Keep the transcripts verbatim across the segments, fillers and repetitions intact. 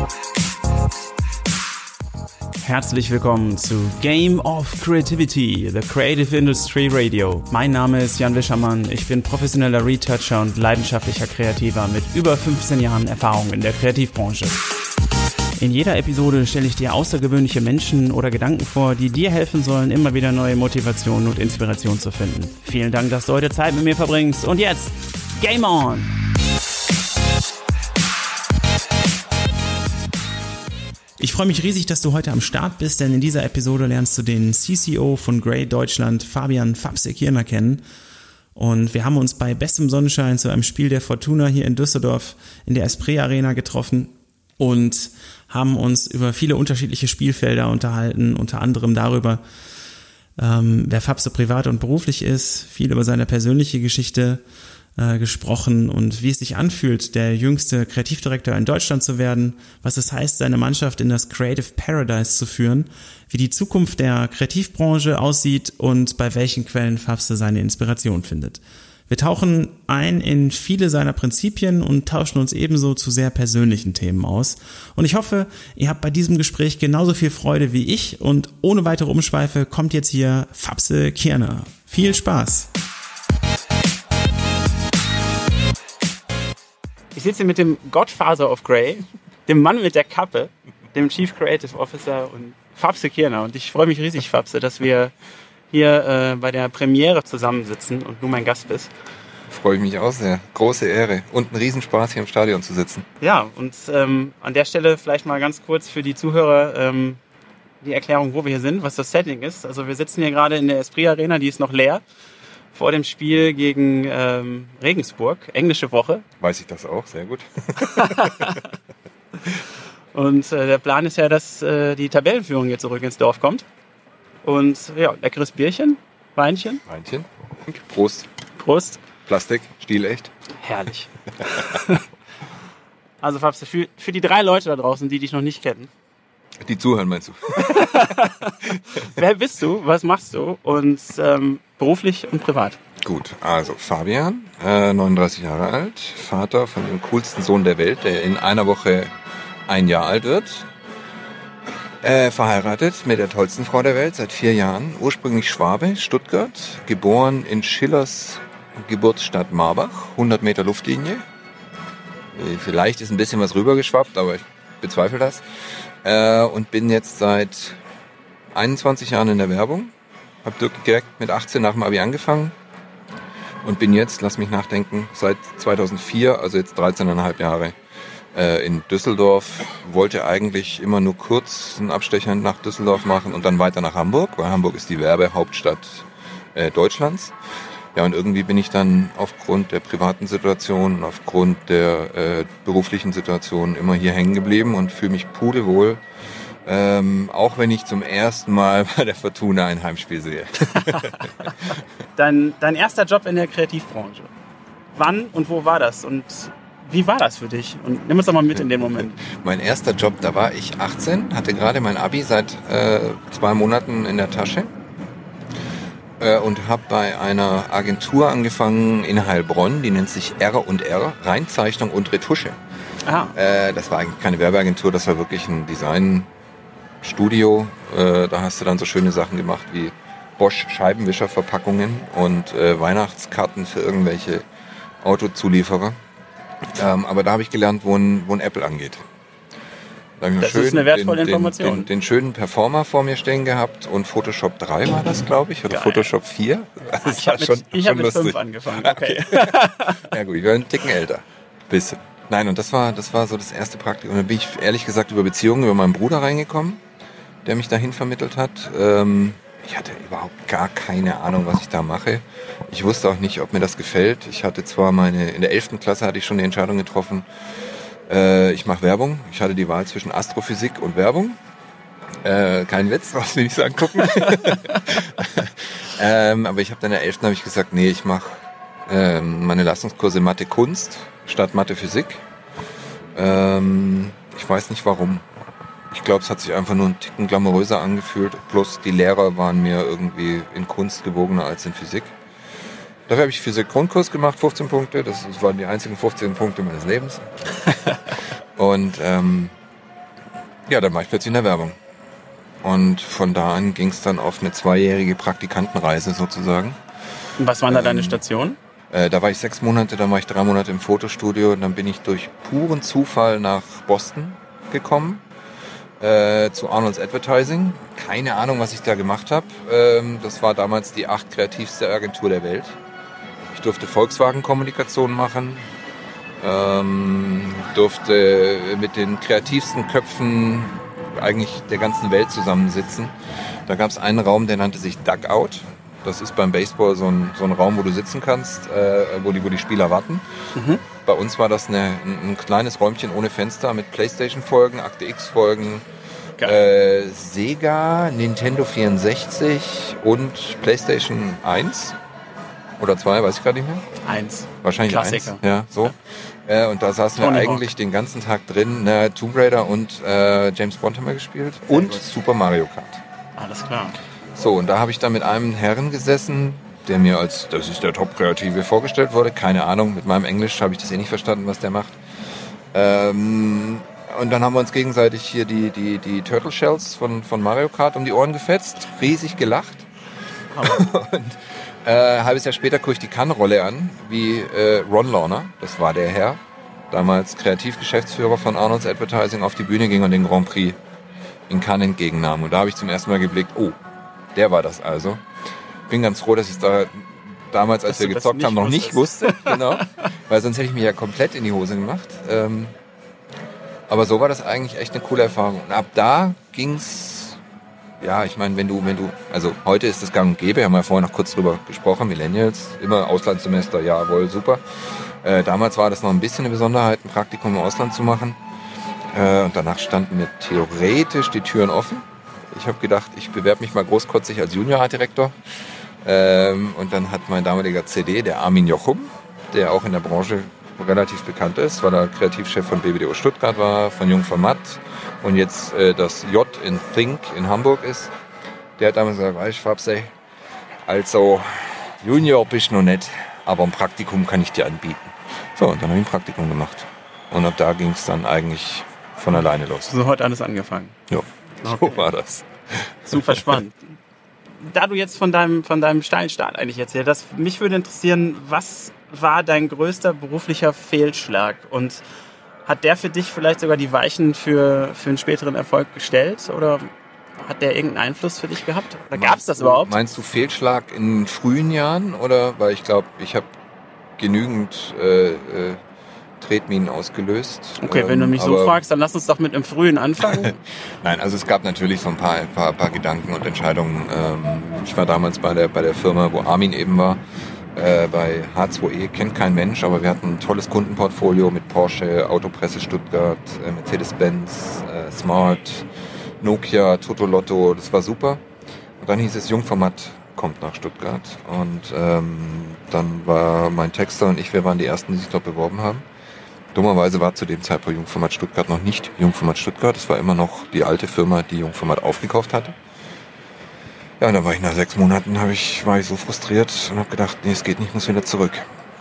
Herzlich willkommen zu Game of Creativity, the Creative Industry Radio. Mein Name ist Jan Wischermann, ich bin professioneller Retoucher und leidenschaftlicher Kreativer mit über fünfzehn Jahren Erfahrung in der Kreativbranche. In jeder Episode stelle ich dir außergewöhnliche Menschen oder Gedanken vor, die dir helfen sollen, immer wieder neue Motivation und Inspiration zu finden. Vielen Dank, dass du heute Zeit mit mir verbringst. Und jetzt, Game On! Ich freue mich riesig, dass du heute am Start bist, denn in dieser Episode lernst du den C C O von Grey Deutschland, Fabian Fabse Kirner, kennen. Und wir haben uns bei bestem Sonnenschein zu einem Spiel der Fortuna hier in Düsseldorf in der Esprit Arena getroffen und haben uns über viele unterschiedliche Spielfelder unterhalten, unter anderem darüber, ähm, wer Fabse privat und beruflich ist, viel über seine persönliche Geschichte äh, gesprochen und wie es sich anfühlt, der jüngste Kreativdirektor in Deutschland zu werden, was es heißt, seine Mannschaft in das Creative Paradise zu führen, wie die Zukunft der Kreativbranche aussieht und bei welchen Quellen Fabse seine Inspiration findet. Wir tauchen ein in viele seiner Prinzipien und tauschen uns ebenso zu sehr persönlichen Themen aus. Und ich hoffe, ihr habt bei diesem Gespräch genauso viel Freude wie ich. Und ohne weitere Umschweife kommt jetzt hier Fabse Kirner. Viel Spaß! Ich sitze mit dem Godfather of Grey, dem Mann mit der Kappe, dem Chief Creative Officer und Fabse Kirner. Und ich freue mich riesig, Fabse, dass wir hier äh, bei der Premiere zusammensitzen und du mein Gast bist. Freue ich mich auch sehr. Große Ehre und ein Riesenspaß, hier im Stadion zu sitzen. Ja, und ähm, an der Stelle vielleicht mal ganz kurz für die Zuhörer ähm, die Erklärung, wo wir hier sind, was das Setting ist. Also wir sitzen hier gerade in der Esprit Arena, die ist noch leer, vor dem Spiel gegen ähm, Regensburg, englische Woche. Weiß ich das auch, sehr gut. Und äh, der Plan ist ja, dass äh, die Tabellenführung hier zurück ins Dorf kommt. Und ja, leckeres Bierchen, Weinchen. Weinchen. Prost. Prost. Plastik, stilecht. Herrlich. Also Fabse, für, für die drei Leute da draußen, die dich noch nicht kennen. Die zuhören, meinst du? Wer bist du, was machst du und ähm, beruflich und privat? Gut, also Fabian, äh, neununddreißig Jahre alt, Vater von dem coolsten Sohn der Welt, der in einer Woche ein Jahr alt wird. Äh, verheiratet mit der tollsten Frau der Welt seit vier Jahren. Ursprünglich Schwabe, Stuttgart. Geboren in Schillers Geburtsstadt Marbach. hundert Meter Luftlinie. Äh, vielleicht ist ein bisschen was rübergeschwappt, aber ich bezweifle das. Äh, und bin jetzt seit einundzwanzig Jahren in der Werbung. Hab direkt mit achtzehn nach dem Abi angefangen. Und bin jetzt, lass mich nachdenken, seit zweitausendvier, also jetzt dreizehneinhalb Jahre, in Düsseldorf, wollte eigentlich immer nur kurz einen Abstecher nach Düsseldorf machen und dann weiter nach Hamburg, weil Hamburg ist die Werbehauptstadt äh, Deutschlands. Ja, und irgendwie bin ich dann aufgrund der privaten Situation, aufgrund der äh, beruflichen Situation immer hier hängen geblieben und fühle mich pudelwohl, ähm, auch wenn ich zum ersten Mal bei der Fortuna ein Heimspiel sehe. dein, dein erster Job in der Kreativbranche. Wann und wo war das? Und wie war das für dich? Und nimm uns doch mal mit in den Moment. Mein erster Job, da war ich achtzehn, hatte gerade mein Abi seit äh, zwei Monaten in der Tasche äh, und habe bei einer Agentur angefangen in Heilbronn, die nennt sich R und R, Reinzeichnung und Retusche. Aha. Äh, das war eigentlich keine Werbeagentur, das war wirklich ein Designstudio. Äh, da hast du dann so schöne Sachen gemacht wie Bosch Scheibenwischerverpackungen und äh, Weihnachtskarten für irgendwelche Autozulieferer. Ähm, aber da habe ich gelernt, wo ein, wo ein Apple angeht. Da das schön ist eine wertvolle den, Information. Den, den, den schönen Performer vor mir stehen gehabt und Photoshop drei war das, glaube ich, oder Geil. Photoshop vier. Das ich habe mit, ich hab mit fünf angefangen. Okay. Ja gut, ich war einen Ticken älter. Bisschen. Nein, und das war, das war so das erste Praktikum. Und dann bin ich ehrlich gesagt über Beziehungen, über meinen Bruder reingekommen, der mich dahin vermittelt hat. Ähm, Ich hatte überhaupt gar keine Ahnung, was ich da mache. Ich wusste auch nicht, ob mir das gefällt. Ich hatte zwar meine, in der elften Klasse hatte ich schon die Entscheidung getroffen, äh, ich mache Werbung. Ich hatte die Wahl zwischen Astrophysik und Werbung. Äh, kein Witz, brauchst du nicht so angucken. ähm, aber ich habe dann in der elften habe ich gesagt, nee, ich mache ähm, meine Leistungskurse Mathe Kunst statt Mathe Physik. Ähm, ich weiß nicht warum. Ich glaube, es hat sich einfach nur einen Ticken glamouröser angefühlt. Plus die Lehrer waren mir irgendwie in Kunst gewogener als in Physik. Dafür habe ich Physik-Grundkurs gemacht, fünfzehn Punkte. Das waren die einzigen fünfzehn Punkte meines Lebens. Und ähm, Ja, dann war ich plötzlich in der Werbung. Und von da an ging es dann auf eine zweijährige Praktikantenreise sozusagen. Und was waren da ähm, deine Stationen? Äh, da war ich sechs Monate, dann war ich drei Monate im Fotostudio und dann bin ich durch puren Zufall nach Boston gekommen, äh, zu Arnold's Advertising. Keine Ahnung, was ich da gemacht habe. Ähm, das war damals die acht kreativste Agentur der Welt. Ich durfte Volkswagen-Kommunikation machen, ähm, durfte mit den kreativsten Köpfen eigentlich der ganzen Welt zusammensitzen. Da gab es einen Raum, der nannte sich Dugout. Das ist beim Baseball so ein, so ein Raum, wo du sitzen kannst, äh, wo, die, wo die Spieler warten. Mhm. Bei uns war das eine, ein, ein kleines Räumchen ohne Fenster mit Playstation-Folgen, Akte X-Folgen, äh, Sega, Nintendo vierundsechzig und Playstation eins oder zwei, weiß ich gerade nicht mehr. Eins. Wahrscheinlich Klassiker. eins. Ja, so. Ja. Äh, und da saßen Tony wir eigentlich Hawk. Den ganzen Tag drin. Na, Tomb Raider und äh, James Bond haben wir gespielt. Sehr und gut. Super Mario Kart. Alles klar. So, und da habe ich dann mit einem Herrn gesessen, der mir als, das ist der Top-Kreative, vorgestellt wurde. Keine Ahnung, mit meinem Englisch habe ich das eh nicht verstanden, was der macht. Ähm, und dann haben wir uns gegenseitig hier die, die, die Turtle Shells von, von Mario Kart um die Ohren gefetzt, riesig gelacht. Oh. Und äh, ein halbes Jahr später gucke ich die Cannes-Rolle an, wie äh, Ron Lawner, das war der Herr, damals Kreativgeschäftsführer von Arnold's Advertising, auf die Bühne ging und den Grand Prix in Cannes entgegennahm. Und da habe ich zum ersten Mal geblickt, oh, der war das also. Bin ganz froh, dass ich es da damals, als dass wir gezockt haben, noch nicht wusste. Genau. Weil sonst hätte ich mich ja komplett in die Hose gemacht. Ähm, aber so war das eigentlich echt eine coole Erfahrung. Und ab da ging's, ja, ich meine, wenn du, wenn du, also heute ist das gang und gäbe, haben wir ja vorher noch kurz drüber gesprochen, Millennials, immer Auslandssemester, jawohl, super. Äh, damals war das noch ein bisschen eine Besonderheit, ein Praktikum im Ausland zu machen. Äh, und danach standen mir theoretisch die Türen offen. Ich habe gedacht, ich bewerbe mich mal großkotzig als Junior-Art-Direktor. Ähm, und dann hat mein damaliger C D, der Armin Jochum, der auch in der Branche relativ bekannt ist, weil er Kreativchef von B B D O Stuttgart war, von Jungformat und jetzt äh, das J in Think in Hamburg ist, der hat damals gesagt, weißt du, Fabsey, also Junior bist du noch nicht, aber ein Praktikum kann ich dir anbieten. So, und dann habe ich ein Praktikum gemacht. Und ab da ging es dann eigentlich von alleine los. So hat alles angefangen. Ja. Okay. So war das. Super spannend. Da du jetzt von deinem, von deinem steilen Start eigentlich erzählt hast, mich würde interessieren, was war dein größter beruflicher Fehlschlag? Und hat der für dich vielleicht sogar die Weichen für, für einen späteren Erfolg gestellt? Oder hat der irgendeinen Einfluss für dich gehabt? Oder gab es das überhaupt? Meinst du Fehlschlag in frühen Jahren? Oder? Weil ich glaube, ich habe genügend äh, äh, Tretminen ausgelöst. Okay, wenn du mich so fragst, dann lass uns doch mit einem frühen anfangen. Nein, also es gab natürlich so ein paar, ein paar, ein paar Gedanken und Entscheidungen. Ich war damals bei der, bei der Firma, wo Armin eben war, äh, bei H zwei E, kennt kein Mensch, aber wir hatten ein tolles Kundenportfolio mit Porsche, Autopresse Stuttgart, äh, Mercedes-Benz, äh, Smart, Nokia, Totolotto, das war super. Und dann hieß es, Jungformat kommt nach Stuttgart und ähm, dann war mein Texter und ich, wir waren die Ersten, die sich dort beworben haben. Dummerweise war zu dem Zeitpunkt Jungformat Stuttgart noch nicht Jungformat Stuttgart. Es war immer noch die alte Firma, die Jungformat aufgekauft hatte. Ja, und dann war ich nach sechs Monaten, hab ich, war ich so frustriert und habe gedacht, nee, es geht nicht, ich muss wieder zurück.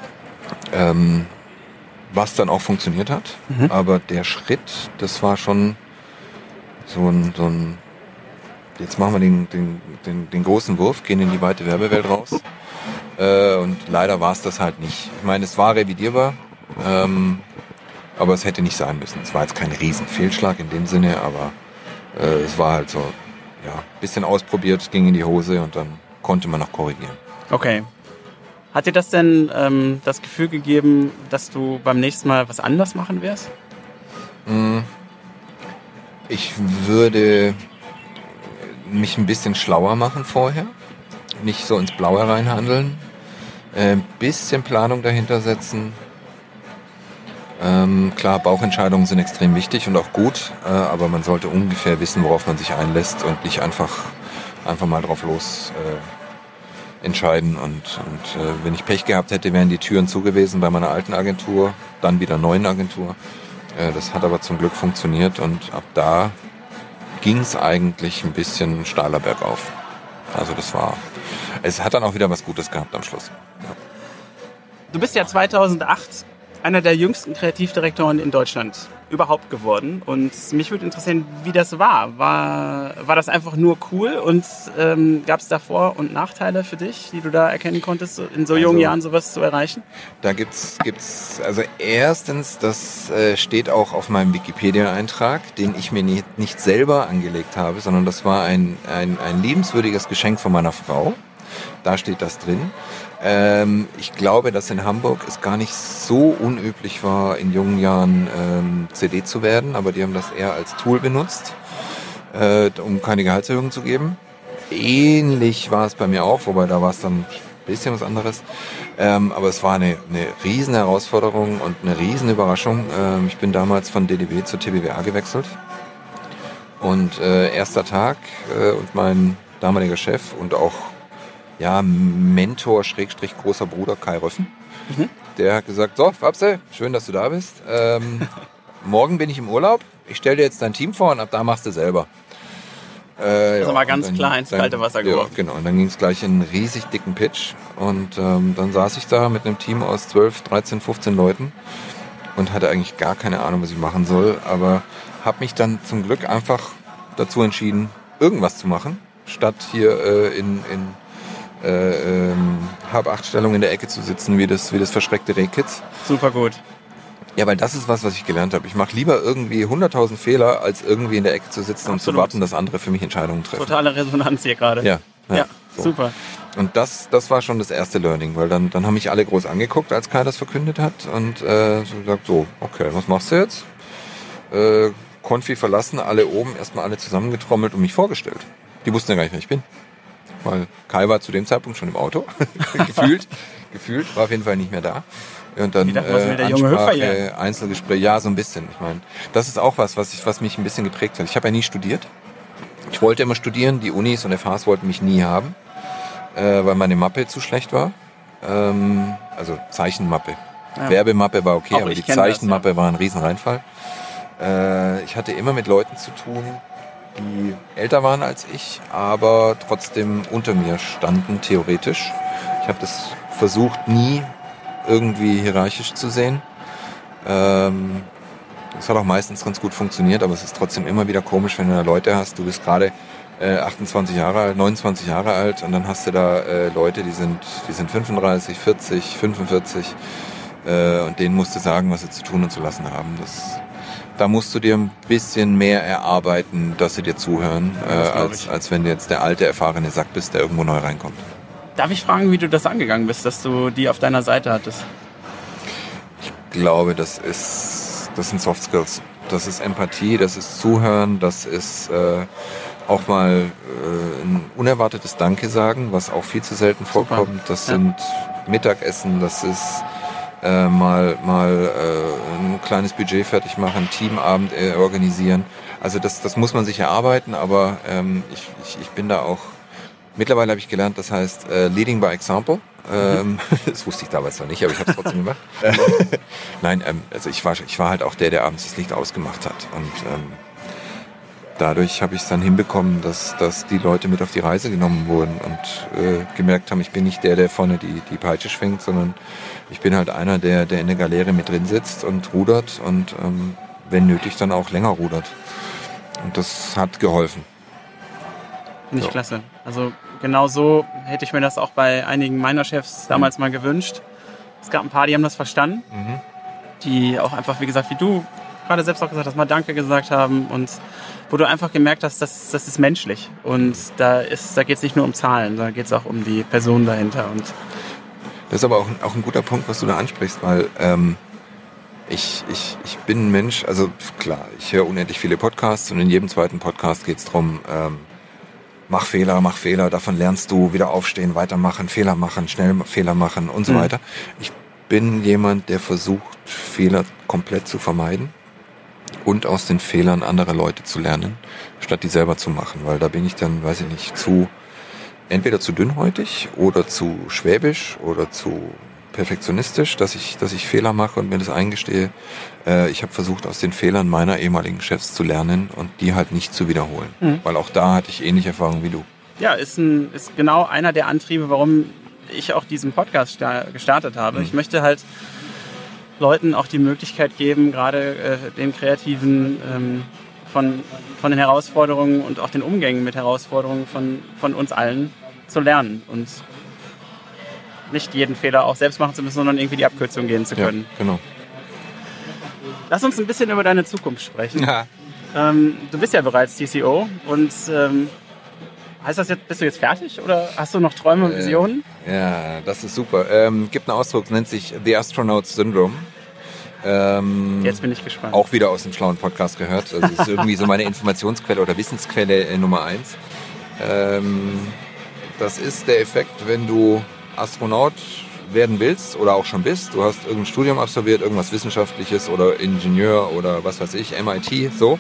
Ähm, was dann auch funktioniert hat. Mhm. Aber der Schritt, das war schon so ein, so ein jetzt machen wir den, den, den, den großen Wurf, gehen in die weite Werbewelt raus. Äh, und leider war es das halt nicht. Ich meine, es war revidierbar. Ähm, aber es hätte nicht sein müssen. Es war jetzt kein Riesenfehlschlag in dem Sinne, aber äh, es war halt so, ja, ein bisschen ausprobiert, ging in die Hose und dann konnte man noch korrigieren. Okay. Hat dir das denn ähm, das Gefühl gegeben, dass du beim nächsten Mal was anders machen wirst? Ich würde mich ein bisschen schlauer machen vorher, nicht so ins Blaue reinhandeln, äh, ein bisschen Planung dahinter setzen. Ähm, klar, Bauchentscheidungen sind extrem wichtig und auch gut, äh, aber man sollte ungefähr wissen, worauf man sich einlässt und nicht einfach, einfach mal drauf los äh, entscheiden. Und, und äh, wenn ich Pech gehabt hätte, wären die Türen zu gewesen bei meiner alten Agentur, dann wieder neuen Agentur. Äh, das hat aber zum Glück funktioniert und ab da ging es eigentlich ein bisschen steiler bergauf. Also das war, es hat dann auch wieder was Gutes gehabt am Schluss. Ja. Du bist ja zweitausendacht einer der jüngsten Kreativdirektoren in Deutschland überhaupt geworden. Und mich würde interessieren, wie das war. War, war das einfach nur cool und ähm, gab es da Vor- und Nachteile für dich, die du da erkennen konntest, in so jungen also, Jahren sowas zu erreichen? Da gibt's, gibt's also erstens, das äh, steht auch auf meinem Wikipedia-Eintrag, den ich mir nicht, nicht selber angelegt habe, sondern das war ein, ein, ein liebenswürdiges Geschenk von meiner Frau. Da steht das drin. Ähm, ich glaube, dass in Hamburg es gar nicht so unüblich war, in jungen Jahren ähm, C D zu werden, aber die haben das eher als Tool benutzt, äh, um keine Gehaltserhöhung zu geben. Ähnlich war es bei mir auch, wobei da war es dann ein bisschen was anderes. Ähm, aber es war eine, eine riesen Herausforderung und eine riesen Überraschung. Ähm, ich bin damals von D D B zur T B W A gewechselt und äh, erster Tag äh, und mein damaliger Chef und auch ja, Mentor, Schrägstrich, großer Bruder Kai Röffen. Mhm. Der hat gesagt, so, Fabse, schön, dass du da bist. Ähm, morgen bin ich im Urlaub. Ich stelle dir jetzt dein Team vor und ab da machst du selber. Äh, also ja, mal ganz dann, klar ins dann, kalte Wasser geworfen. Ja, genau. Und dann ging es gleich in einen riesig dicken Pitch. Und ähm, dann saß ich da mit einem Team aus zwölf, dreizehn, fünfzehn Leuten und hatte eigentlich gar keine Ahnung, was ich machen soll. Aber habe mich dann zum Glück einfach dazu entschieden, irgendwas zu machen, statt hier äh, in... in Äh, ähm, halb acht Stellung in der Ecke zu sitzen, wie das, wie das verschreckte Rehkitz. Super gut. Ja, weil das ist was, was ich gelernt habe. Ich mache lieber irgendwie hunderttausend Fehler, als irgendwie in der Ecke zu sitzen Absolut. und zu warten, dass andere für mich Entscheidungen treffen. Totale Resonanz hier gerade. Ja, ja, ja so. Super. Und das, das war schon das erste Learning, weil dann, dann haben mich alle groß angeguckt, als Kai das verkündet hat und äh, so gesagt, so, okay, was machst du jetzt? Äh, Konfi verlassen, alle oben, erstmal alle zusammengetrommelt und mich vorgestellt. Die wussten ja gar nicht, wer ich bin. Weil Kai war zu dem Zeitpunkt schon im Auto, gefühlt, gefühlt, war auf jeden Fall nicht mehr da. Und dann dachte, was will der äh, junge Hüpfer Ansprache, hier? Einzelgespräch, ja, so ein bisschen. Ich meine, das ist auch was, was, ich, was mich ein bisschen geprägt hat. Ich habe ja nie studiert. Ich wollte immer studieren, die Unis und F Hs wollten mich nie haben, äh, weil meine Mappe zu schlecht war. Ähm, also Zeichenmappe. Ja. Werbemappe war okay, auch aber die Zeichenmappe das, ja. war ein Riesenreinfall. Äh, ich hatte immer mit Leuten zu tun, die älter waren als ich, aber trotzdem unter mir standen, theoretisch. Ich habe das versucht, nie irgendwie hierarchisch zu sehen. Ähm, das hat auch meistens ganz gut funktioniert, aber es ist trotzdem immer wieder komisch, wenn du da Leute hast, du bist gerade äh, achtundzwanzig Jahre alt, neunundzwanzig Jahre alt und dann hast du da äh, Leute, die sind, die sind fünfunddreißig, vierzig, fünfundvierzig äh, und denen musst du sagen, was sie zu tun und zu lassen haben. Das Da musst du dir ein bisschen mehr erarbeiten, dass sie dir zuhören, äh, als, als wenn du jetzt der alte, erfahrene Sack bist, der irgendwo neu reinkommt. Darf ich fragen, wie du das angegangen bist, dass du die auf deiner Seite hattest? Ich glaube, das ist, das sind Soft Skills. Das ist Empathie, das ist Zuhören, das ist äh, auch mal äh, ein unerwartetes Danke sagen, was auch viel zu selten vorkommt. Super. Das ja. sind Mittagessen, das ist Äh, mal mal äh, ein kleines Budget fertig machen, Teamabend äh, organisieren. Also das, das muss man sich erarbeiten, aber ähm, ich, ich, ich bin da auch, mittlerweile habe ich gelernt, das heißt äh, Leading by Example. Ähm, das wusste ich damals noch nicht, aber ich habe es trotzdem gemacht. Nein, ähm, also ich war, ich war halt auch der, der abends das Licht ausgemacht hat und ähm, dadurch habe ich es dann hinbekommen, dass, dass die Leute mit auf die Reise genommen wurden und äh, gemerkt haben, ich bin nicht der, der vorne die, die Peitsche schwingt, sondern ich bin halt einer, der, der in der Galeere mit drin sitzt und rudert und ähm, wenn nötig dann auch länger rudert. Und das hat geholfen. Finde ich so. Klasse. Also genau so hätte ich mir das auch bei einigen meiner Chefs damals mhm. mal gewünscht. Es gab ein paar, die haben das verstanden, mhm. die auch einfach, wie gesagt, wie du gerade selbst auch gesagt hast, mal Danke gesagt haben und wo du einfach gemerkt hast, das, das ist menschlich und da, ist, da geht es nicht nur um Zahlen, da geht es auch um die Person dahinter. Und das ist aber auch, auch ein guter Punkt, was du da ansprichst, weil ähm, ich, ich, ich bin ein Mensch, also klar, ich höre unendlich viele Podcasts und in jedem zweiten Podcast geht es darum, ähm, mach Fehler, mach Fehler, davon lernst du, wieder aufstehen, weitermachen, Fehler machen, schnell Fehler machen und so mhm. weiter. Ich bin jemand, der versucht, Fehler komplett zu vermeiden und aus den Fehlern anderer Leute zu lernen, statt die selber zu machen, weil da bin ich dann, weiß ich nicht, zu entweder zu dünnhäutig oder zu schwäbisch oder zu perfektionistisch, dass ich, dass ich Fehler mache und mir das eingestehe. Äh, ich habe versucht, aus den Fehlern meiner ehemaligen Chefs zu lernen und die halt nicht zu wiederholen, mhm. weil auch da hatte ich ähnliche Erfahrungen wie du. Ja, ist, ein, ist genau einer der Antriebe, warum ich auch diesen Podcast gestartet habe. Mhm. Ich möchte halt Leuten auch die Möglichkeit geben, gerade äh, den Kreativen ähm, von, von den Herausforderungen und auch den Umgängen mit Herausforderungen von, von uns allen zu lernen und nicht jeden Fehler auch selbst machen zu müssen, sondern irgendwie die Abkürzung gehen zu können. Ja, genau. Lass uns ein bisschen über deine Zukunft sprechen. Ja. Ähm, du bist ja bereits C C O und ähm, heißt das jetzt, bist du jetzt fertig oder hast du noch Träume und Visionen? Äh, ja, das ist super. Ähm, gibt einen Ausdruck, nennt sich The Astronaut Syndrome. Ähm, Jetzt bin ich gespannt. Auch wieder aus dem schlauen Podcast gehört. Also das ist irgendwie so meine Informationsquelle oder Wissensquelle äh, Nummer eins. Ähm, das ist der Effekt, wenn du Astronaut werden willst oder auch schon bist. Du hast irgendein Studium absolviert, irgendwas Wissenschaftliches oder Ingenieur oder was weiß ich, M I T, so.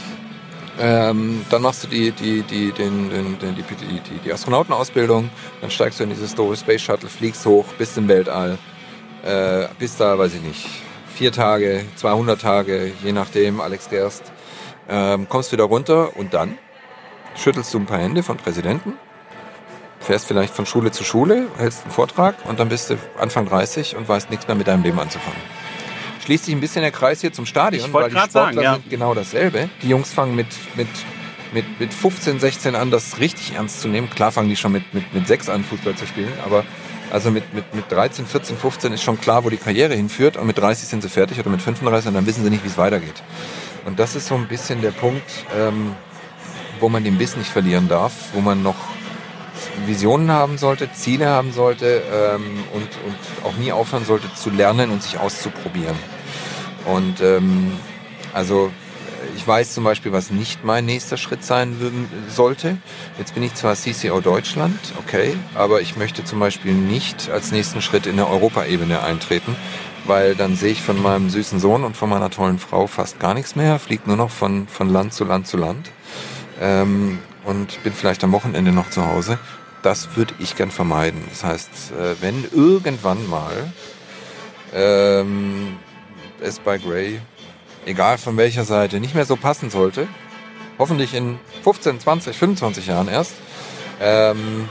Ähm, dann machst du die, die, die, den, den, den, die, die, die Astronautenausbildung, dann steigst du in dieses doofe Space Shuttle, fliegst hoch, bist im Weltall, äh, bist da, weiß ich nicht, vier Tage, zweihundert Tage, je nachdem, Alex Gerst, ähm, kommst wieder runter und dann schüttelst du ein paar Hände von Präsidenten, fährst vielleicht von Schule zu Schule, hältst einen Vortrag und dann bist du Anfang dreißig und weißt nichts mehr mit deinem Leben anzufangen. Schließt sich ein bisschen der Kreis hier zum Stadion, weil die Sportler sagen, ja. sind genau dasselbe. Die Jungs fangen mit, mit, mit, mit fünfzehn, sechzehn an, das richtig ernst zu nehmen. Klar fangen die schon mit, mit, mit sechs an, Fußball zu spielen, aber also mit, mit, mit dreizehn, vierzehn, fünfzehn ist schon klar, wo die Karriere hinführt und mit dreißig sind sie fertig oder mit fünfunddreißig und dann wissen sie nicht, wie es weitergeht. Und das ist so ein bisschen der Punkt, ähm, wo man den Biss nicht verlieren darf, wo man noch Visionen haben sollte, Ziele haben sollte ähm, und, und auch nie aufhören sollte zu lernen und sich auszuprobieren. Und ähm, also ich weiß zum Beispiel, was nicht mein nächster Schritt sein würden, sollte. Jetzt bin ich zwar C C O Deutschland, okay, aber ich möchte zum Beispiel nicht als nächsten Schritt in der Europaebene eintreten, weil dann sehe ich von meinem süßen Sohn und von meiner tollen Frau fast gar nichts mehr, fliege nur noch von, von Land zu Land zu Land ähm, und bin vielleicht am Wochenende noch zu Hause. Das würde ich gern vermeiden. Das heißt, wenn irgendwann mal ähm, es bei Grey, egal von welcher Seite, nicht mehr so passen sollte, hoffentlich in fünfzehn, zwanzig, fünfundzwanzig Jahren erst, ähm,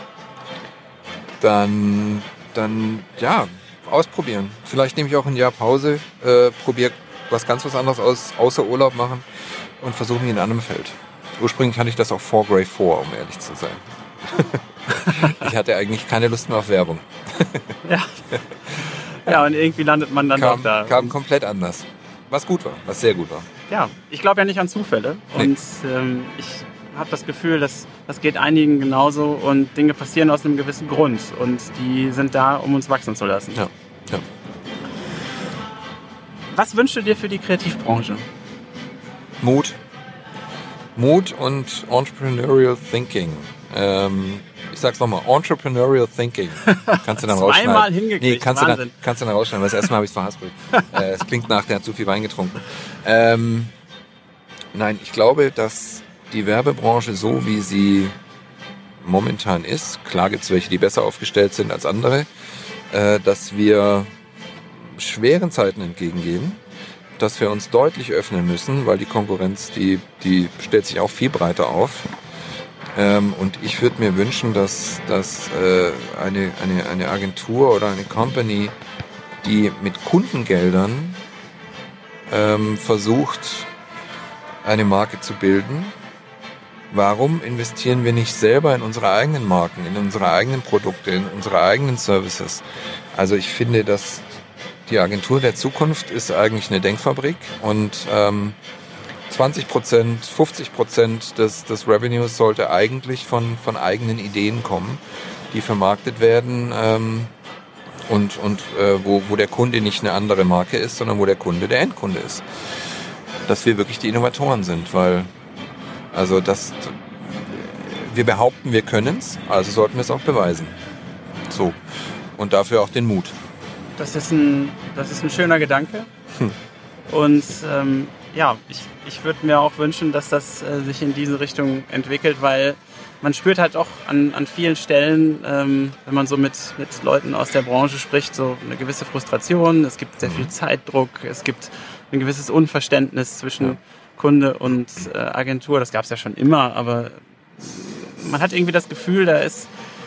dann, dann, ja, ausprobieren. Vielleicht nehme ich auch ein Jahr Pause, äh, probiere was ganz was anderes aus, außer Urlaub machen und versuche mich in einem anderen Feld. Ursprünglich hatte ich das auch vor Grey vor, um ehrlich zu sein. Ich hatte eigentlich keine Lust mehr auf Werbung. Ja. Ja, und irgendwie landet man dann kam, doch da. Kam komplett anders. Was gut war, was sehr gut war. Ja, ich glaube ja nicht an Zufälle. Nee. Und ähm, ich habe das Gefühl, dass das geht einigen genauso und Dinge passieren aus einem gewissen Grund. Und die sind da, um uns wachsen zu lassen. Ja, ja. Was wünschst du dir für die Kreativbranche? Mut. Mut und Entrepreneurial Thinking. Ähm, ich sag's nochmal, Entrepreneurial Thinking. Kannst du dann rausschneiden. Zweimal hingekriegt, nee, kannst Wahnsinn. Du dann, kannst du dann rausschneiden, weil das erste Mal habe ich es verhaspelt. äh, es klingt nach, der hat zu viel Wein getrunken. Ähm, nein, ich glaube, dass die Werbebranche so, wie sie momentan ist, klar gibt's welche, die besser aufgestellt sind als andere, äh, dass wir schweren Zeiten entgegengehen, dass wir uns deutlich öffnen müssen, weil die Konkurrenz, die, die stellt sich auch viel breiter auf. Ähm, und ich würde mir wünschen, dass, dass äh, eine, eine, eine Agentur oder eine Company, die mit Kundengeldern ähm, versucht, eine Marke zu bilden. Warum investieren wir nicht selber in unsere eigenen Marken, in unsere eigenen Produkte, in unsere eigenen Services? Also ich finde, dass die Agentur der Zukunft ist eigentlich eine Denkfabrik und ähm, zwanzig Prozent, fünfzig Prozent des, des Revenues sollte eigentlich von, von eigenen Ideen kommen, die vermarktet werden ähm, und, und äh, wo, wo der Kunde nicht eine andere Marke ist, sondern wo der Kunde der Endkunde ist. Dass wir wirklich die Innovatoren sind, weil also das, wir behaupten, wir können es, also sollten wir es auch beweisen. So. Und dafür auch den Mut. Das ist ein, das ist ein schöner Gedanke. Hm. Und ähm, ja, ich, ich würde mir auch wünschen, dass das äh, sich in diese Richtung entwickelt, weil man spürt halt auch an, an vielen Stellen, ähm, wenn man so mit, mit Leuten aus der Branche spricht, so eine gewisse Frustration. Es gibt sehr viel Zeitdruck, es gibt ein gewisses Unverständnis zwischen ja. Kunde und äh, Agentur. Das gab es ja schon immer, aber man hat irgendwie das Gefühl, da ist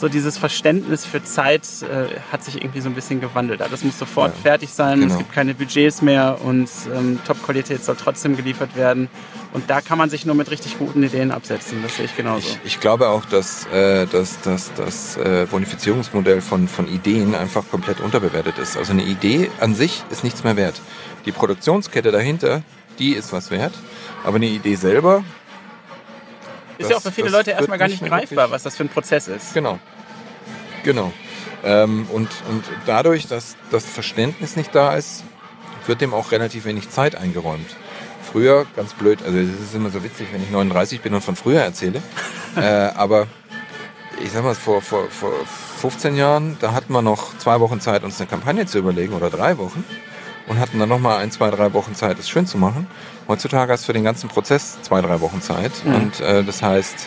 so dieses Verständnis für Zeit äh, hat sich irgendwie so ein bisschen gewandelt. Das muss sofort ja, fertig sein, genau. Es gibt keine Budgets mehr und ähm, Top-Qualität soll trotzdem geliefert werden. Und da kann man sich nur mit richtig guten Ideen absetzen, das sehe ich genauso. Ich, ich glaube auch, dass, äh, dass, dass das äh, Bonifizierungsmodell von, von Ideen einfach komplett unterbewertet ist. Also eine Idee an sich ist nichts mehr wert. Die Produktionskette dahinter, die ist was wert, aber eine Idee selber... Ist das, ja auch für viele Leute erstmal gar nicht greifbar, wirklich, was das für ein Prozess ist. Genau, genau. Ähm, und, und dadurch, dass das Verständnis nicht da ist, wird dem auch relativ wenig Zeit eingeräumt. Früher, ganz blöd, also es ist immer so witzig, wenn ich neununddreißig bin und von früher erzähle, äh, aber ich sag mal, vor, vor, vor fünfzehn Jahren, da hatten wir noch zwei Wochen Zeit, uns eine Kampagne zu überlegen oder drei Wochen und hatten dann nochmal ein, zwei, drei Wochen Zeit, es schön zu machen. Heutzutage hast du für den ganzen Prozess zwei, drei Wochen Zeit. Mhm. Und äh, das heißt,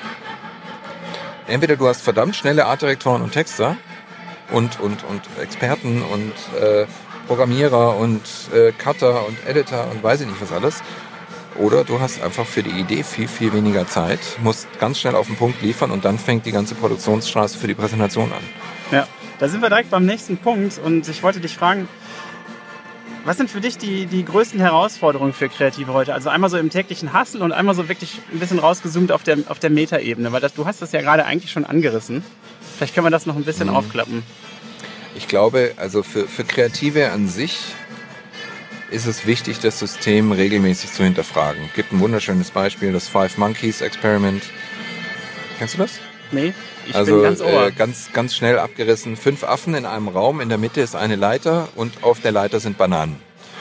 entweder du hast verdammt schnelle Artdirektoren und Texter und, und, und Experten und äh, Programmierer und äh, Cutter und Editor und weiß ich nicht was alles. Oder du hast einfach für die Idee viel, viel weniger Zeit, musst ganz schnell auf den Punkt liefern und dann fängt die ganze Produktionsstraße für die Präsentation an. Ja, da sind wir direkt beim nächsten Punkt und ich wollte dich fragen, was sind für dich die, die größten Herausforderungen für Kreative heute? Also einmal so im täglichen Hustle und einmal so wirklich ein bisschen rausgezoomt auf der, auf der Metaebene, weil das, du hast das ja gerade eigentlich schon angerissen. Vielleicht können wir das noch ein bisschen mhm. aufklappen. Ich glaube, also für, für Kreative an sich ist es wichtig, das System regelmäßig zu hinterfragen. Es gibt ein wunderschönes Beispiel, das Five Monkeys Experiment. Kennst du das? Nee, ich also, bin ganz ohr. Äh, ganz, ganz schnell abgerissen. Fünf Affen in einem Raum, in der Mitte ist eine Leiter und auf der Leiter sind Bananen.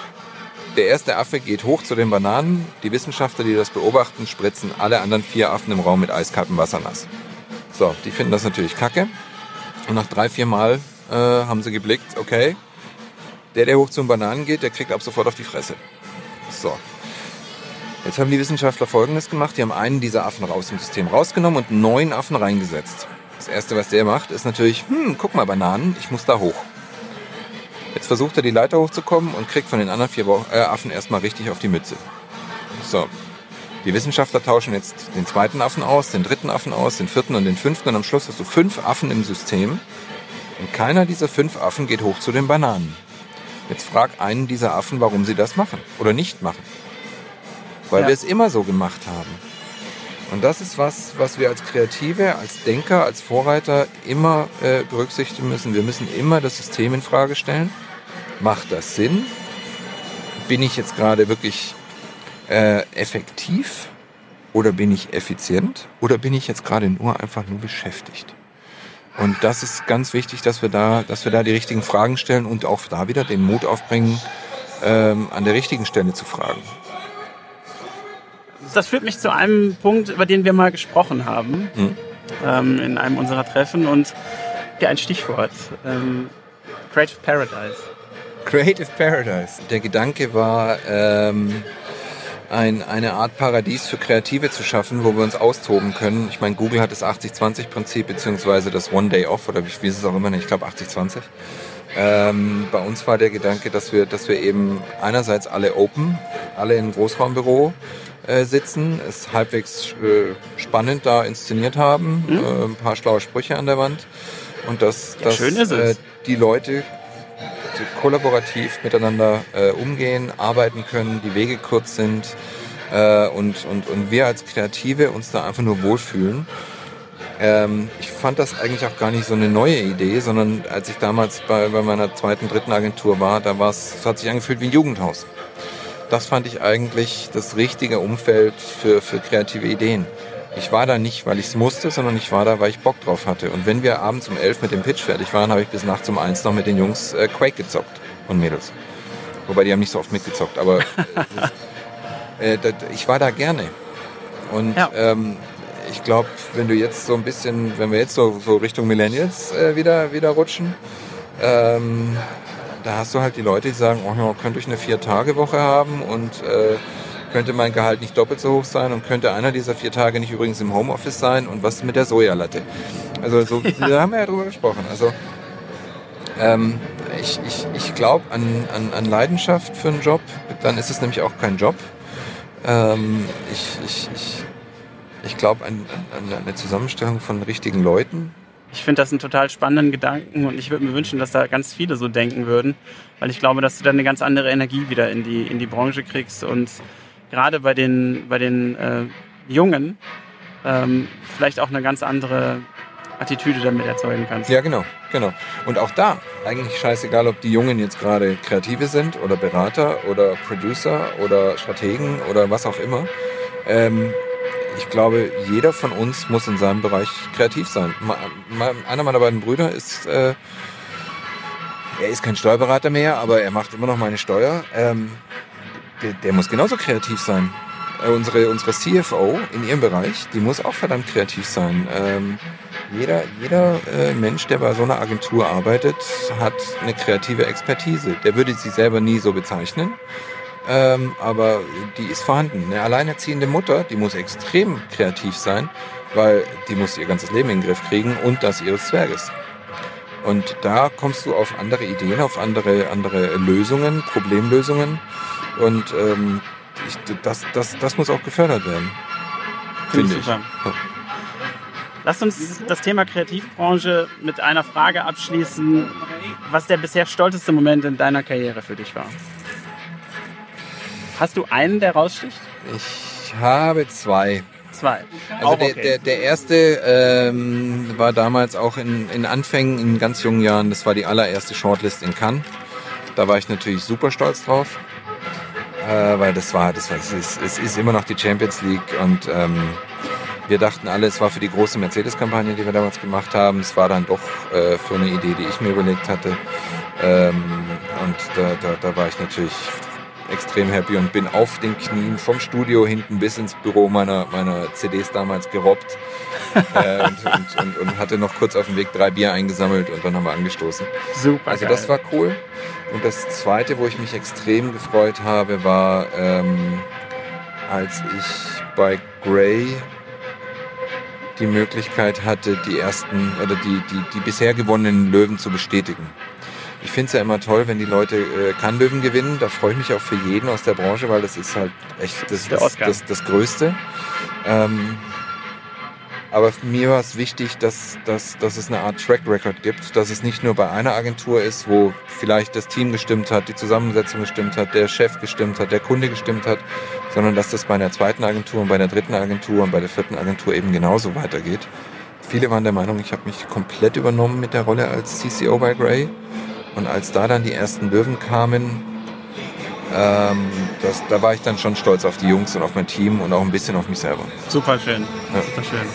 Der erste Affe geht hoch zu den Bananen. Die Wissenschaftler, die das beobachten, spritzen alle anderen vier Affen im Raum mit eiskaltem Wasser nass. So, die finden das natürlich kacke. Und nach drei, vier Mal äh, haben sie geblickt, okay, der, der hoch zu den Bananen geht, der kriegt ab sofort auf die Fresse. So. Jetzt haben die Wissenschaftler Folgendes gemacht. Die haben einen dieser Affen aus dem System rausgenommen und neun Affen reingesetzt. Das Erste, was der macht, ist natürlich, hm, guck mal, Bananen, ich muss da hoch. Jetzt versucht er, die Leiter hochzukommen und kriegt von den anderen vier äh, Affen erstmal richtig auf die Mütze. So. Die Wissenschaftler tauschen jetzt den zweiten Affen aus, den dritten Affen aus, den vierten und den fünften und am Schluss hast du fünf Affen im System und keiner dieser fünf Affen geht hoch zu den Bananen. Jetzt frag einen dieser Affen, warum sie das machen oder nicht machen. Weil ja. wir es immer so gemacht haben. Und das ist was, was wir als Kreative, als Denker, als Vorreiter immer äh, berücksichtigen müssen. Wir müssen immer das System in Frage stellen. Macht das Sinn? Bin ich jetzt gerade wirklich äh, effektiv? Oder bin ich effizient? Oder bin ich jetzt gerade nur einfach nur beschäftigt? Und das ist ganz wichtig, dass wir da, dass wir da die richtigen Fragen stellen und auch da wieder den Mut aufbringen, ähm, an der richtigen Stelle zu fragen. Das führt mich zu einem Punkt, über den wir mal gesprochen haben, hm. ähm, in einem unserer Treffen und ja, ein Stichwort, ähm, Creative Paradise. Creative Paradise. Der Gedanke war, ähm, ein, eine Art Paradies für Kreative zu schaffen, wo wir uns austoben können. Ich meine, Google hat das achtzig zwanzig Prinzip, beziehungsweise das One Day Off, oder wie, wie ist es auch immer, ich glaube achtzig zwanzig. Ähm, bei uns war der Gedanke, dass wir, dass wir eben einerseits alle open, alle in Großraumbüro äh, sitzen, es halbwegs äh, spannend da inszeniert haben, mhm. äh, ein paar schlaue Sprüche an der Wand und dass, ja, dass schön ist es. Äh, die Leute kollaborativ miteinander äh, umgehen, arbeiten können, die Wege kurz sind äh, und, und, und wir als Kreative uns da einfach nur wohlfühlen. Ähm, ich fand das eigentlich auch gar nicht so eine neue Idee, sondern als ich damals bei, bei meiner zweiten, dritten Agentur war, da war es, es hat sich angefühlt wie ein Jugendhaus. Das fand ich eigentlich das richtige Umfeld für, für kreative Ideen. Ich war da nicht, weil ich es musste, sondern ich war da, weil ich Bock drauf hatte. Und wenn wir abends um elf mit dem Pitch fertig waren, habe ich bis nachts um eins noch mit den Jungs äh, Quake gezockt und Mädels. Wobei die haben nicht so oft mitgezockt, aber äh, das, ich war da gerne. Und ja. ähm, ich glaube, wenn du jetzt so ein bisschen, wenn wir jetzt so, so Richtung Millennials äh, wieder, wieder rutschen, ähm, da hast du halt die Leute, die sagen, oh ja, könnte ich eine Vier-Tage-Woche haben und äh, könnte mein Gehalt nicht doppelt so hoch sein und könnte einer dieser vier Tage nicht übrigens im Homeoffice sein und was mit der Sojalatte? Also so, ja. Da haben wir ja drüber gesprochen. Also ähm, ich, ich, ich glaube an, an, an Leidenschaft für einen Job, dann ist es nämlich auch kein Job. Ähm, ich ich, ich, ich glaube an, an eine Zusammenstellung von richtigen Leuten, ich finde das einen total spannenden Gedanken und ich würde mir wünschen, dass da ganz viele so denken würden, weil ich glaube, dass du dann eine ganz andere Energie wieder in die, in die Branche kriegst und gerade bei den, bei den äh, Jungen ähm, vielleicht auch eine ganz andere Attitüde damit erzeugen kannst. Ja, genau, genau. Und auch da, eigentlich scheißegal, ob die Jungen jetzt gerade Kreative sind oder Berater oder Producer oder Strategen oder was auch immer. Ähm, ich glaube, jeder von uns muss in seinem Bereich kreativ sein. Einer meiner beiden Brüder ist, äh, er ist kein Steuerberater mehr, aber er macht immer noch meine Steuer. Ähm, der, der muss genauso kreativ sein. Äh, unsere, unsere C F O in ihrem Bereich, die muss auch verdammt kreativ sein. Ähm, Jeder, jeder äh, Mensch, der bei so einer Agentur arbeitet, hat eine kreative Expertise. Der würde sie selber nie so bezeichnen, ähm, aber die ist vorhanden. Eine alleinerziehende Mutter, die muss extrem kreativ sein, weil die muss ihr ganzes Leben in den Griff kriegen und das ihres Zwerges. Und da kommst du auf andere Ideen, auf andere, andere Lösungen, Problemlösungen und ähm, ich, das, das, das muss auch gefördert werden, finde ich. Ja. Lass uns das Thema Kreativbranche mit einer Frage abschließen, was der bisher stolzeste Moment in deiner Karriere für dich war. Hast du einen, der raussticht? Ich habe zwei. Zwei. Also auch der, okay. der, der erste ähm, war damals auch in, in Anfängen, in ganz jungen Jahren, das war die allererste Shortlist in Cannes. Da war ich natürlich super stolz drauf, äh, weil das war, das war, es ist, es ist immer noch die Champions League und ähm, wir dachten alle, es war für die große Mercedes-Kampagne, die wir damals gemacht haben. Es war dann doch äh, für eine Idee, die ich mir überlegt hatte. Ähm, und da, da, da war ich natürlich extrem happy und bin auf den Knien vom Studio hinten bis ins Büro meiner, meiner C Ds damals gerobbt. äh, und, und, und, und hatte noch kurz auf dem Weg drei Bier eingesammelt und dann haben wir angestoßen. Super Also geil. das war cool. Und das Zweite, wo ich mich extrem gefreut habe, war, ähm, als ich bei Grey die Möglichkeit hatte, die ersten oder die, die, die bisher gewonnenen Löwen zu bestätigen. Ich finde es ja immer toll, wenn die Leute äh, Cannes-Löwen gewinnen. Da freue ich mich auch für jeden aus der Branche, weil das ist halt echt das, Der das, Oscar. das, das Größte. Ähm, aber für mir war es wichtig, dass, dass, dass es eine Art Track Record gibt, dass es nicht nur bei einer Agentur ist, wo vielleicht das Team gestimmt hat, die Zusammensetzung gestimmt hat, der Chef gestimmt hat, der Kunde gestimmt hat, sondern dass das bei der zweiten Agentur und bei der dritten Agentur und bei der vierten Agentur eben genauso weitergeht. Viele waren der Meinung, ich habe mich komplett übernommen mit der Rolle als C C O bei Grey. Und als da dann die ersten Löwen kamen, ähm, das, da war ich dann schon stolz auf die Jungs und auf mein Team und auch ein bisschen auf mich selber. Super schön, Ja. super schön.